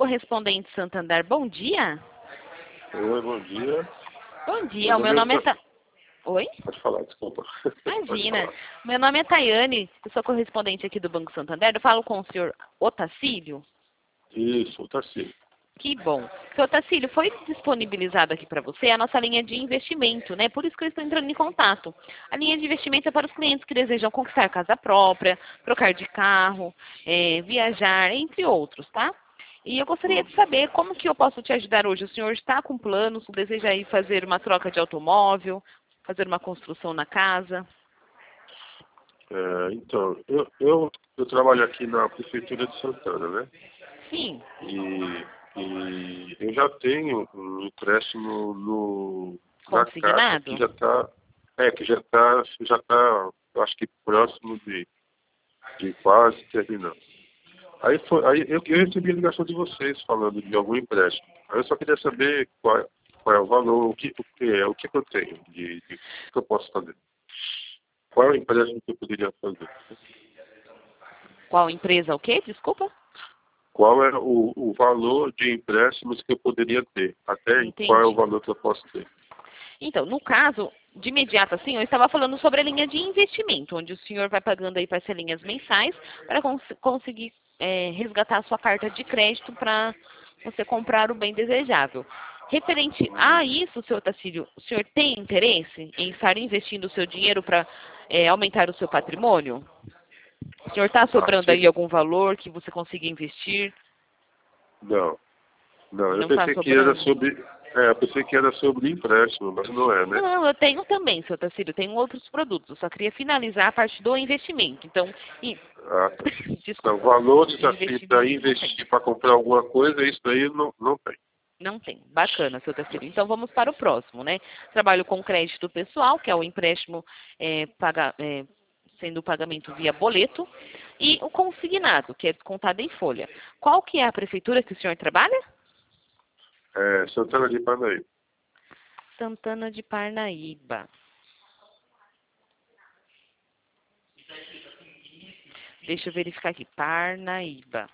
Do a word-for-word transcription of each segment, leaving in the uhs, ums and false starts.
correspondente Santander, bom dia. Oi, bom dia. Bom dia, o meu nome é... Ta... Oi? Pode falar, desculpa. Imagina. Falar. Meu nome é Tayane, eu sou correspondente aqui do Banco Santander. Eu falo com o senhor Otacílio? Isso, Otacílio. Que bom. Seu Otacílio, foi disponibilizado aqui para você a nossa linha de investimento, né? Por isso que eu estou entrando em contato. A linha de investimento é para os clientes que desejam conquistar casa própria, trocar de carro, é, viajar, entre outros, tá? E eu gostaria de saber como que eu posso te ajudar hoje. O senhor está com planos, deseja ir fazer uma troca de automóvel, fazer uma construção na casa? É, então, eu, eu, eu trabalho aqui na Prefeitura de Santana, né? Sim. E, e eu já tenho um empréstimo no, na Caixa que Consignado? já está, é, que já está, já tá, eu acho que próximo de, de quase terminando. Aí, foi, aí eu, eu recebi a ligação de vocês falando de algum empréstimo. Aí eu só queria saber qual, qual é o valor, o que, o que é, o que, que eu tenho, de, de, o que eu posso fazer. Qual é o empréstimo que eu poderia fazer? Qual empresa o quê? Desculpa? Qual é o, o valor de empréstimos que eu poderia ter? Até Entendi. qual é o valor que eu posso ter? Então, no caso, de imediato assim, eu estava falando sobre a linha de investimento, onde o senhor vai pagando aí parcelinhas mensais para cons conseguir é, resgatar a sua carta de crédito para você comprar o bem desejável. Referente a isso, senhor Otacílio, o senhor tem interesse em estar investindo o seu dinheiro para é, aumentar o seu patrimônio? O senhor está sobrando Ah, aí algum valor que você consiga investir? não, não. Eu Não está pensei que era sobrando? sobre, é, eu pensei que era sobre empréstimo, mas não é, né? Não, eu tenho também, seu Tacílio, tenho outros produtos. Eu só queria finalizar a parte do investimento. Então, e... Ah, tá. Então, desculpa, valores assim para investimento não tem. investir, para comprar alguma coisa, isso aí não, não tem. Não tem. Bacana, seu Tacílio. Então, vamos para o próximo, né? Trabalho com crédito pessoal, que é o empréstimo é, paga, é, sendo o pagamento via boleto, e o consignado, que é descontado em folha. Qual que é a prefeitura que o senhor trabalha? É, Santana de Parnaíba. Santana de Parnaíba. Deixa eu verificar aqui. Parnaíba.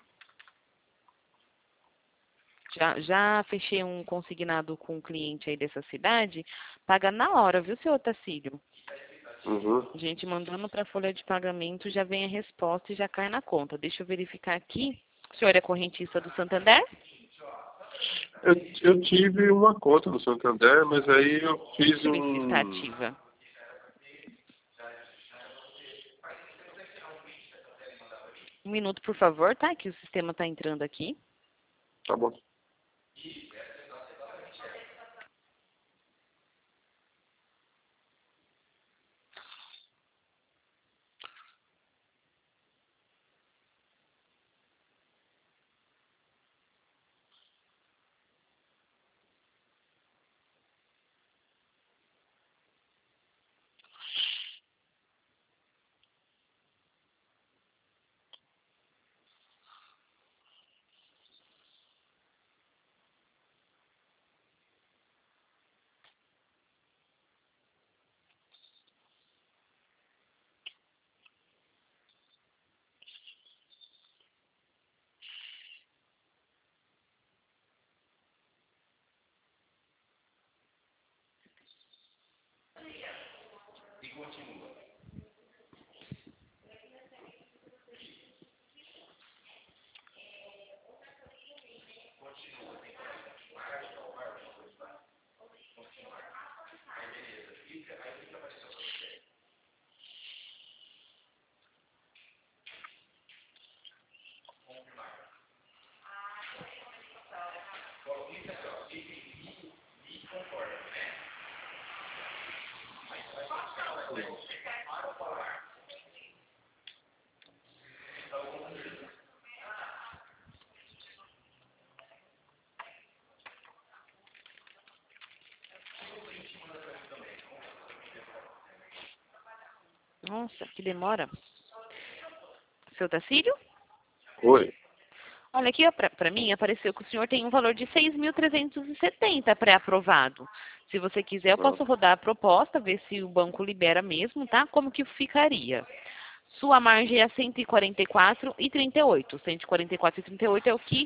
Já, já fechei um consignado com um cliente aí dessa cidade. Paga na hora, viu, seu Otacílio? Uhum. A gente mandando para a folha de pagamento, já vem a resposta e já cai na conta. Deixa eu verificar aqui. O senhor é correntista do Santander? Eu, eu tive uma conta no Santander, mas aí eu fiz Deixa eu ver se está um... ativa. Um minuto, por favor, tá? Que o sistema está entrando aqui. Tá bom. Nossa, que demora. Seu Tacílio? Oi. Olha aqui, para mim, apareceu que o senhor tem um valor de seis mil trezentos e setenta pré-aprovado. Se você quiser, eu posso rodar a proposta, ver se o banco libera mesmo, tá? Como que ficaria? Sua margem é cento e quarenta e quatro e trinta e oito. cento e quarenta e quatro e trinta e oito é o que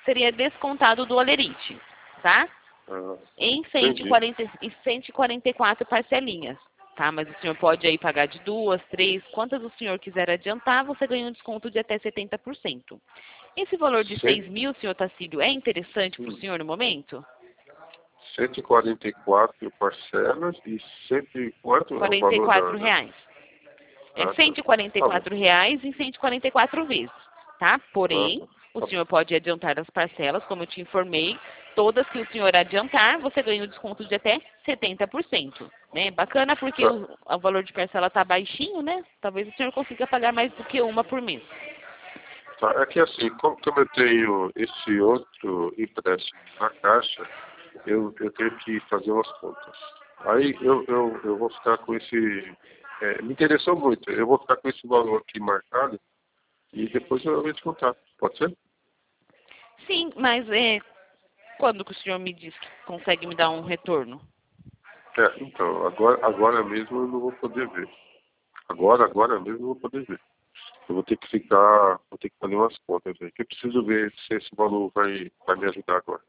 seria descontado do Olerite, tá? Ah, Em cento e quarenta, em cento e quarenta e quatro parcelinhas, tá? Mas o senhor pode aí pagar de duas, três, quantas o senhor quiser adiantar, você ganha um desconto de até setenta por cento. Esse valor de seis mil, senhor Tacílio, é interessante para o senhor no momento? cento e quarenta e quatro parcelas e cento e quatro é o quarenta e valor quatro da... reais. É Ah, tá. cento e quarenta e quatro reais em cento e quarenta e quatro vezes, tá? Porém, o senhor pode adiantar as parcelas, como eu te informei, todas que o senhor adiantar, você ganha um desconto de até setenta por cento, né? Bacana porque Tá. o, o valor de parcela tá baixinho, né? Talvez o senhor consiga pagar mais do que uma por mês. Tá, é que assim, como que eu tenho esse outro empréstimo na Caixa, eu, eu tenho que fazer umas contas. Aí eu, eu, eu vou ficar com esse... é, me interessou muito, eu vou ficar com esse valor aqui marcado e depois eu vou te contar. Pode ser? Sim, mas é, quando que o senhor me diz que consegue me dar um retorno? É, então, agora, agora mesmo eu não vou poder ver. Agora, agora mesmo eu não vou poder ver. Eu vou ter que ficar, vou ter que fazer umas contas aí, que eu preciso ver se esse valor vai, vai me ajudar agora.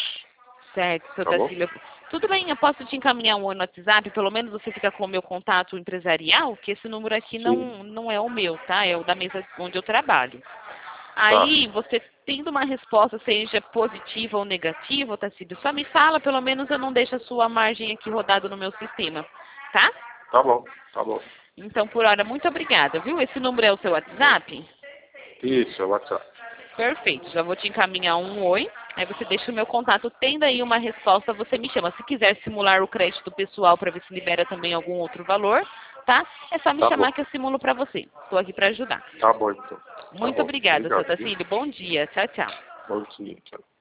Certo, seu Tá bom? Tacílio. Tudo bem, eu posso te encaminhar um no WhatsApp, pelo menos você fica com o meu contato empresarial, que esse número aqui Sim. não, não é o meu, tá? É o da mesa onde eu trabalho. Tá. Aí, você tendo uma resposta, seja positiva ou negativa, Tacílio, só me fala, pelo menos eu não deixo a sua margem aqui rodada no meu sistema, tá? Tá bom, tá bom. Então, por hora, muito obrigada, viu? Esse número é o seu WhatsApp? Isso, é o WhatsApp. Perfeito, já vou te encaminhar um oi, aí você deixa o meu contato, tendo aí uma resposta, você me chama. Se quiser simular o crédito pessoal para ver se libera também algum outro valor, tá? É só me Tá chamar bom. que eu simulo para você. Estou aqui para ajudar. Tá bom, então. Tá Muito bom. obrigada, seu Obrigado, viu? Tacílio. Bom dia. Tchau, tchau. Bom dia, tchau.